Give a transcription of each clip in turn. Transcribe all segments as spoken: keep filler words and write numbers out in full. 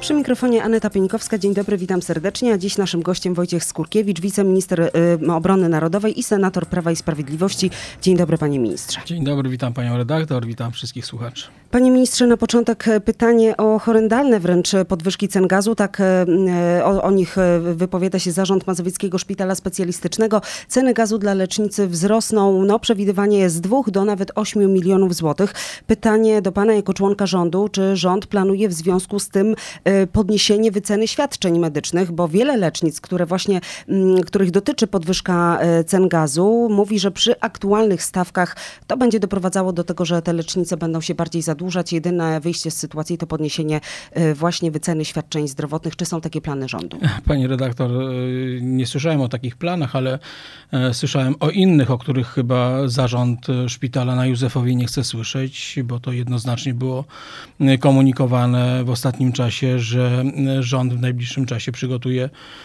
Przy mikrofonie Aneta Pienikowska. Dzień dobry, witam serdecznie. A dziś naszym gościem Wojciech Skurkiewicz, wiceminister y, obrony narodowej i senator Prawa i Sprawiedliwości. Dzień dobry, panie ministrze. Dzień dobry, witam panią redaktor, witam wszystkich słuchaczy. Panie ministrze, na początek pytanie o horrendalne wręcz podwyżki cen gazu. Tak o, o nich wypowiada się Zarząd Mazowieckiego Szpitala Specjalistycznego. Ceny gazu dla lecznicy wzrosną, no przewidywanie jest z dwóch do nawet ośmiu milionów złotych. Pytanie do pana jako członka rządu, czy rząd planuje w związku z tym podniesienie wyceny świadczeń medycznych, bo wiele lecznic, które właśnie, których dotyczy podwyżka cen gazu, mówi, że przy aktualnych stawkach to będzie doprowadzało do tego, że te lecznice będą się bardziej zadłużać. Jedyne wyjście z sytuacji to podniesienie właśnie wyceny świadczeń zdrowotnych. Czy są takie plany rządu? Pani redaktor, nie słyszałem o takich planach, ale słyszałem o innych, o których chyba zarząd szpitala na Józefowie nie chce słyszeć, bo to jednoznacznie było komunikowane w ostatnim czasie, że rząd w najbliższym czasie przygotuje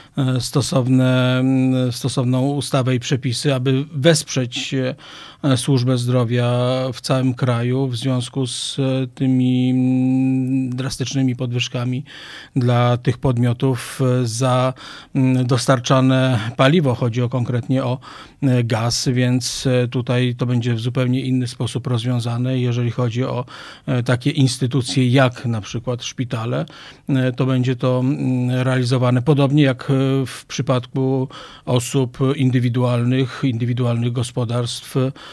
stosowne, stosowną ustawę i przepisy, aby wesprzeć służbę zdrowia w całym kraju w związku z tymi drastycznymi podwyżkami dla tych podmiotów za dostarczane paliwo. Chodzi o konkretnie o gaz, więc tutaj to będzie w zupełnie inny sposób rozwiązane. Jeżeli chodzi o takie instytucje jak na przykład szpitale, to będzie to realizowane podobnie jak w przypadku osób indywidualnych, indywidualnych gospodarstw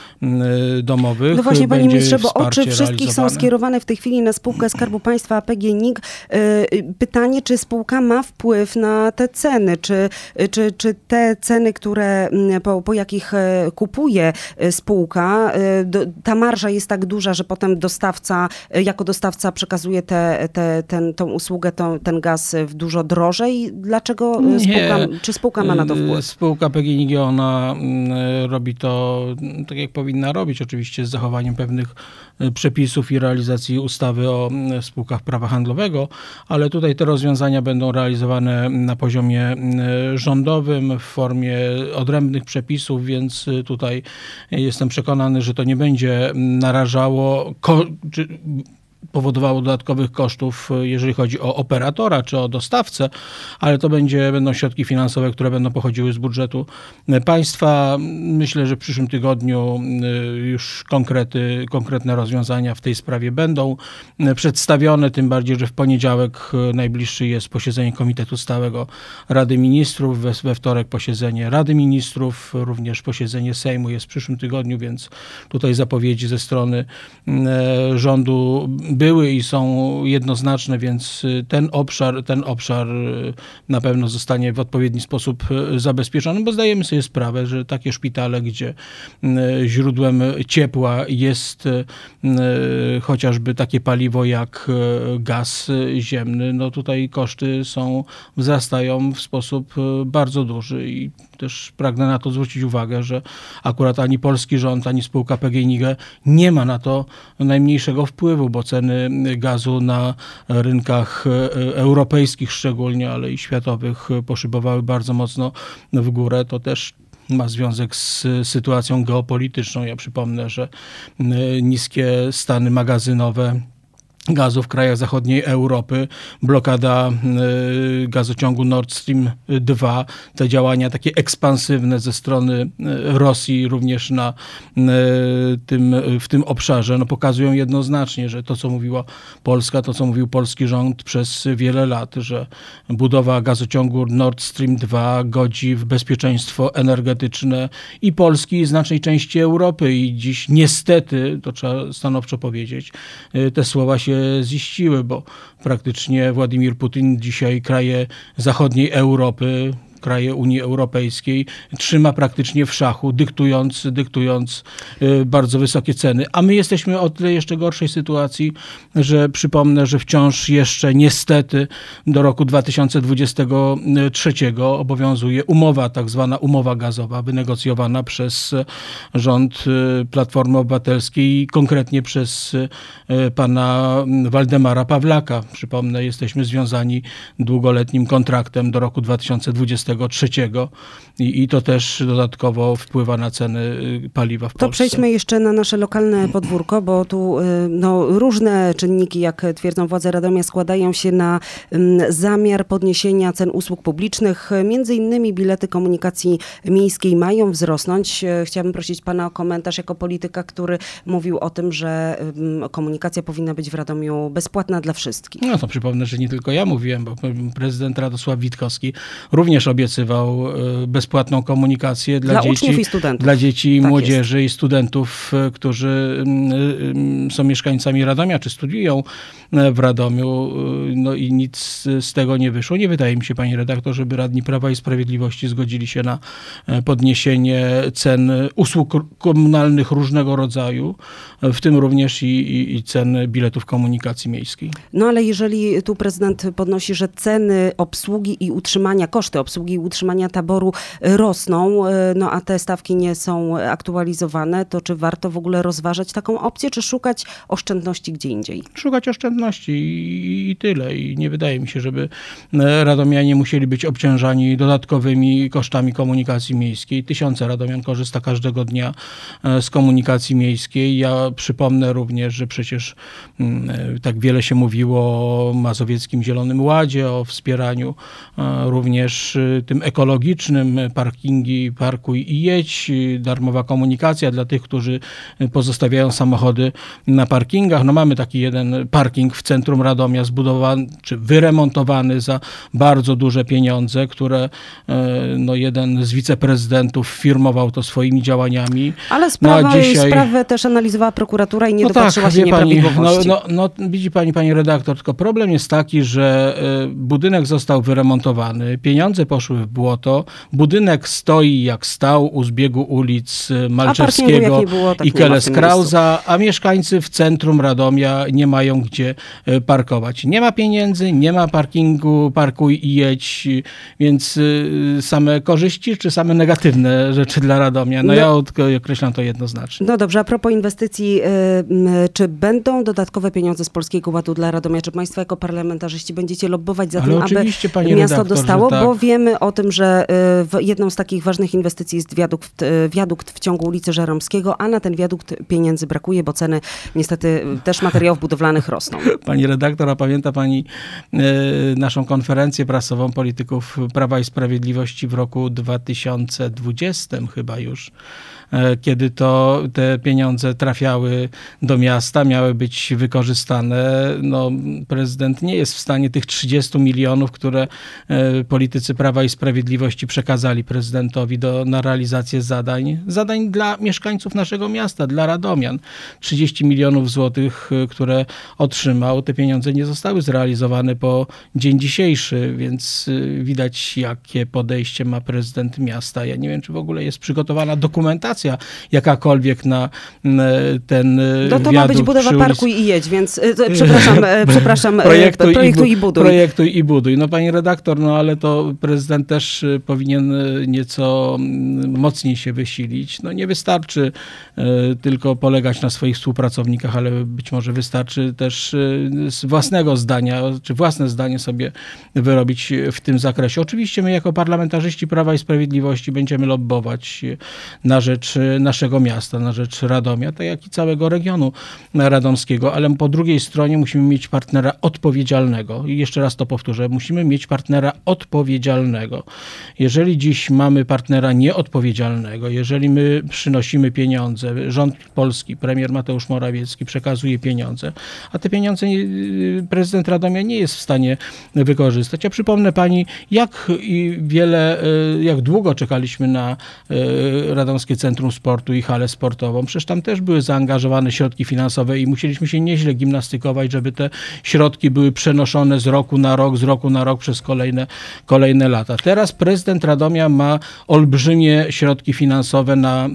domowych. No właśnie, panie ministrze, bo oczy wszystkich są skierowane w tej chwili na spółkę Skarbu Państwa P G N I G. Pytanie, czy spółka ma wpływ na te ceny? Czy, czy, czy te ceny, które po, po jakich kupuje spółka, ta marża jest tak duża, że potem dostawca, jako dostawca przekazuje te, te, ten, tą usługę, tą, ten gaz w dużo drożej? Dlaczego spółka, Nie. czy spółka ma na to wpływ? Spółka P G N I G, ona robi to tak, jak powinna robić, oczywiście z zachowaniem pewnych przepisów i realizacji ustawy o spółkach prawa handlowego, ale tutaj te rozwiązania będą realizowane na poziomie rządowym w formie odrębnych przepisów, więc tutaj jestem przekonany, że to nie będzie narażało ko- czy powodowało dodatkowych kosztów, jeżeli chodzi o operatora czy o dostawcę, ale to będzie, będą środki finansowe, które będą pochodziły z budżetu państwa. Myślę, że w przyszłym tygodniu już konkrety, konkretne rozwiązania w tej sprawie będą przedstawione, tym bardziej, że w poniedziałek najbliższy jest posiedzenie Komitetu Stałego Rady Ministrów, we, we wtorek posiedzenie Rady Ministrów, również posiedzenie Sejmu jest w przyszłym tygodniu, więc tutaj zapowiedzi ze strony rządu były i są jednoznaczne, więc ten obszar, ten obszar na pewno zostanie w odpowiedni sposób zabezpieczony, bo zdajemy sobie sprawę, że takie szpitale, gdzie źródłem ciepła jest chociażby takie paliwo jak gaz ziemny, no tutaj koszty są, wzrastają w sposób bardzo duży i też pragnę na to zwrócić uwagę, że akurat ani polski rząd, ani spółka P G N I G nie ma na to najmniejszego wpływu, bo ceny gazu na rynkach europejskich szczególnie, ale i światowych poszybowały bardzo mocno w górę. To też ma związek z sytuacją geopolityczną. Ja przypomnę, że niskie stany magazynowe gazu w krajach zachodniej Europy, blokada y, gazociągu Nord Stream dwa, te działania takie ekspansywne ze strony y, Rosji również na, y, tym, w tym obszarze, no pokazują jednoznacznie, że to, co mówiła Polska, to, co mówił polski rząd przez wiele lat, że budowa gazociągu Nord Stream dwa godzi w bezpieczeństwo energetyczne i Polski, i znacznej części Europy. I dziś niestety, to trzeba stanowczo powiedzieć, y, te słowa się ziściły, bo praktycznie Władimir Putin dzisiaj kraje zachodniej Europy, kraje Unii Europejskiej trzyma praktycznie w szachu, dyktując, dyktując bardzo wysokie ceny. A my jesteśmy o tyle jeszcze gorszej sytuacji, że przypomnę, że wciąż jeszcze niestety do roku dwa tysiące dwudziestego trzeciego obowiązuje umowa, tak zwana umowa gazowa, wynegocjowana przez rząd Platformy Obywatelskiej, konkretnie przez pana Waldemara Pawlaka. Przypomnę, jesteśmy związani długoletnim kontraktem do roku dwa tysiące dwudziestego dwudziestego trzeciego i, i to też dodatkowo wpływa na ceny paliwa w To Polsce. przejdźmy jeszcze na nasze lokalne podwórko, bo tu y, no, różne czynniki, jak twierdzą władze Radomia, składają się na ym, zamiar podniesienia cen usług publicznych. Między innymi bilety komunikacji miejskiej mają wzrosnąć. E, Chciałabym prosić pana o komentarz jako polityka, który mówił o tym, że ym, komunikacja powinna być w Radomiu bezpłatna dla wszystkich. No to przypomnę, że nie tylko ja mówiłem, bo prezydent Radosław Witkowski również obiecywał e, bezpłatną komunikację dla, Dla dzieci, uczniów i studentów. dla dzieci, Tak młodzieży i studentów, e, którzy mm, są mieszkańcami Radomia, czy studiują e, w Radomiu. E, No i nic z tego nie wyszło. Nie wydaje mi się, panie redaktor, żeby radni Prawa i Sprawiedliwości zgodzili się na e, podniesienie cen usług komunalnych różnego rodzaju, e, w tym również i, i, i cen biletów komunikacji miejskiej. No ale jeżeli tu prezydent podnosi, że ceny obsługi i utrzymania, koszty obsługi i utrzymania taboru rosną, e, no a te stawki nie są aktualizowane, to czy warto w ogóle rozważać taką opcję, czy szukać oszczędności gdzie indziej? Szukać oszczędności i, i tyle. I nie wydaje mi się, żeby e, radomianie musieli być obciążani dodatkowymi kosztami komunikacji miejskiej. Tysiące radomian korzysta każdego dnia e, z komunikacji miejskiej. Ja przypomnę również, że przecież m, e, tak wiele się mówiło o Mazowieckim Zielonym Ładzie, o wspieraniu e, również e, tym ekologicznym, parkingi, parkuj i jedź, e, darmowa komunikacja dla tych, którzy e, pozostawiają samochody na parkingach. No mamy taki jeden parking w centrum Radomia zbudowany, czy wyremontowany za bardzo duże pieniądze, które e, no jeden z wiceprezydentów firmował to swoimi działaniami. Ale No, sprawa, a dzisiaj- sprawę też analizowała prokuratura i nie No dopatrzyła się wie pani, no, nieprawidłowości. no, no widzi pani, pani redaktor, tylko problem jest taki, że e, budynek został wyremontowany, pieniądze poszły w błoto, budynek stoi jak stał u zbiegu ulic e, Malczewskiego jak nie było, tak i nie ma w Keles tym Krauza, a mieszkańcy w centrum Radomia nie mają gdzie e, parkować. Nie ma pieniędzy, nie ma parkingu, parkuj i jedź, więc e, same korzyści czy same negatywne rzeczy dla Radomia? No, No- ja od- określam to jednoznacznie. No dobrze, a propos inwestycji, y, m, czy będą dodatkowe pieniądze z Polskiego Ładu dla Radomia? Czy państwo jako parlamentarzyści będziecie lobbować za Ale tym, aby oczywiście, pani miasto redaktor, że dostało? tak. Bo wiemy o tym, że y, w- jedną z takich ważnych inwestycji jest wiadukt, y, wiadukt w ciągu ulicy Żeromskiego, a na ten wiadukt pieniędzy brakuje, bo ceny niestety y, też materiałów budowlanych rosną. Pani redaktor, a pamięta pani e, naszą konferencję prasową polityków Prawa i Sprawiedliwości w roku dwa tysiące dwudziestym chyba już, e, kiedy to te pieniądze trafiały do miasta, miały być wykorzystane. No, prezydent nie jest w stanie tych trzydziestu milionów, które e, politycy Prawa i Sprawiedliwości przekazali prezydentowi do, na realizację zadań, zadań dla mieszkańców naszego miasta, dla radomian. trzydzieści milionów złotych, e, które otrzymał, te pieniądze nie zostały zrealizowane po dzień dzisiejszy, więc y, widać, jakie podejście ma prezydent miasta. Ja nie wiem, czy w ogóle jest przygotowana dokumentacja jakakolwiek na n, ten y, No to ma być wiadukt budowa przy ulicy- parku i jedź, więc y, to, przepraszam, e, przepraszam, e, Projektuj, projektuj i, i bu- buduj. Projektuj i buduj. No panie redaktor, no ale to prezydent też y, powinien y, nieco mm, mocniej się wysilić. No nie wystarczy y, tylko polegać na swoich współpracownikach, ale być może wystarczy też y, z własnego zdania, czy własne zdanie sobie wyrobić w tym zakresie. Oczywiście my jako parlamentarzyści Prawa i Sprawiedliwości będziemy lobbować na rzecz naszego miasta, na rzecz Radomia, tak jak i całego regionu radomskiego, ale po drugiej stronie musimy mieć partnera odpowiedzialnego. I jeszcze raz to powtórzę, musimy mieć partnera odpowiedzialnego. Jeżeli dziś mamy partnera nieodpowiedzialnego, jeżeli my przynosimy pieniądze, rząd polski, premier Mateusz Morawiecki przekazuje pieniądze, a te pieniądze nie- prezydent Radomia nie jest w stanie wykorzystać. Ja przypomnę pani, jak i wiele, y, jak długo czekaliśmy na y, Radomskie Centrum Sportu i halę sportową. Przecież tam też były zaangażowane środki finansowe i musieliśmy się nieźle gimnastykować, żeby te środki były przenoszone z roku na rok, z roku na rok przez kolejne, kolejne lata. Teraz prezydent Radomia ma olbrzymie środki finansowe na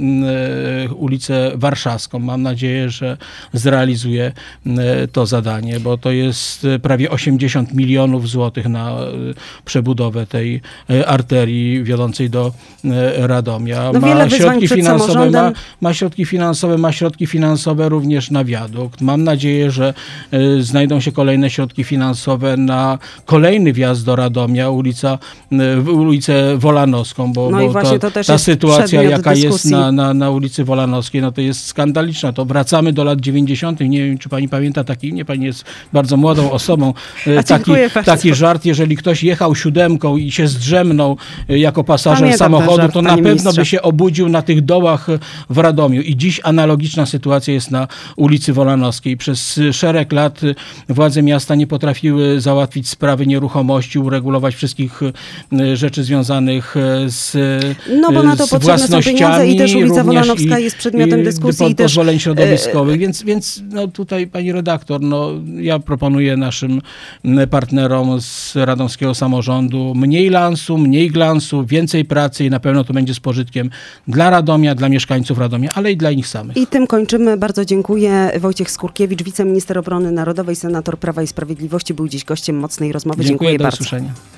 y, ulicę Warszawską. Mam nadzieję, że zrealizuje y, to zadanie, bo to jest y, prawie osiemdziesiąt milionów złotych na y, przebudowę tej y, arterii wiodącej do y, Radomia. No wiele wyzwań środki przed finansowe, samorządem. ma, ma środki finansowe, ma środki finansowe również na wiadukt. Mam nadzieję, że y, znajdą się kolejne środki finansowe na kolejny wjazd do Radomia, ulica y, w ulicę Wolanowską, bo, No i bo właśnie to, to też ta jest sytuacja, przedmiot jaka jest dyskusji. na, na, na ulicy Wolanowskiej, no to jest skandaliczna. To wracamy do lat dziewięćdziesiątych. Nie wiem, czy pani pamięta taki, nie, pani jest bardzo młodą osobą, A taki, dziękuję bardzo. taki żart, jeżeli ktoś jechał siódemką i się zdrzemnął jako pasażer Pamiętam ten samochodu, żart, to na panie pewno ministrze. by się obudził na tych dołach w Radomiu. I dziś analogiczna sytuacja jest na ulicy Wolanowskiej. Przez szereg lat władze miasta nie potrafiły załatwić sprawy nieruchomości, uregulować wszystkich e, rzeczy związanych z No bo na to z potrzebne są pieniądze i też ulica również Wolanowska i- jest przedmiotem i dyskusji i po- też pozwoleń środowiskowych, więc, więc no tutaj pani redaktor, no ja proponuję naszym m, partnerom z radomskiego samorządu mniej lansu, mniej glansu, więcej pracy i na pewno to będzie z pożytkiem dla Radomia, dla mieszkańców Radomia, ale i dla nich samych. I tym kończymy. Bardzo dziękuję. Wojciech Skurkiewicz, wiceminister obrony narodowej, senator Prawa i Sprawiedliwości, był dziś gościem Mocnej Rozmowy. Dziękuję, Dziękuję do bardzo. usłyszenia.